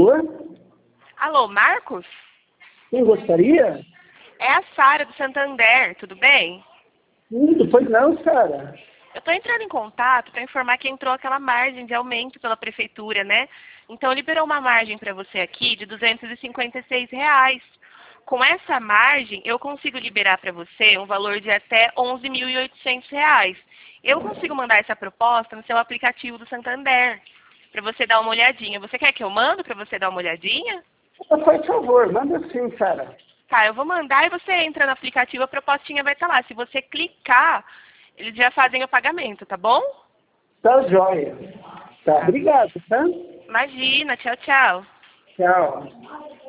Oi? Alô, Marcos? Quem gostaria? É a Sara do Santander, tudo bem? Pois não, Sara. Eu estou entrando em contato para informar que entrou aquela margem de aumento pela prefeitura, né? Então liberou uma margem para você aqui de R$ 256. Com essa margem, eu consigo liberar para você um valor de até R$ 11.800. Eu consigo mandar essa proposta no seu aplicativo do Santander, para você dar uma olhadinha. Você quer que eu mando para você dar uma olhadinha? Faz favor, manda sim, Sara. Tá, eu vou mandar e você entra no aplicativo, a propostinha vai estar lá. Se você clicar, eles já fazem o pagamento, tá bom? Tá jóia. Tá, obrigado, tá? Imagina, tchau, tchau. Tchau.